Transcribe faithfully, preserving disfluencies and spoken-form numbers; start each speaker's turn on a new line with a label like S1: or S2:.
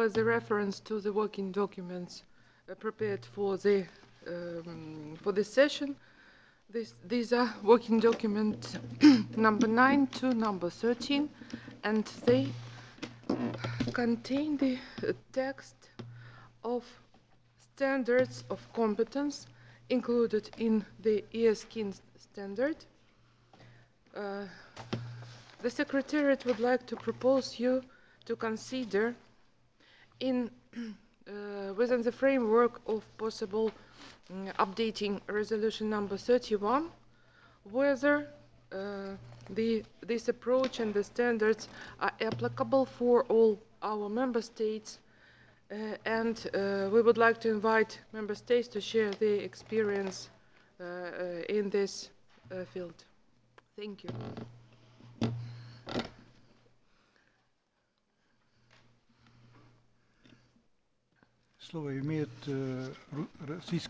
S1: as a reference to the working documents uh, prepared for the um, for this session. This, these are working document number nine to number thirteen, and they contain the uh, text of standards of competence included in the E S K I N standard. Uh, the Secretariat would like to propose you to consider in uh, within the framework of possible um, updating resolution number thirty-one, whether uh, the, this approach and the standards are applicable for all our member states, uh, and uh, we would like to invite member states to share their experience uh, uh, in this uh, field. Thank you.
S2: Слово имеет э, российский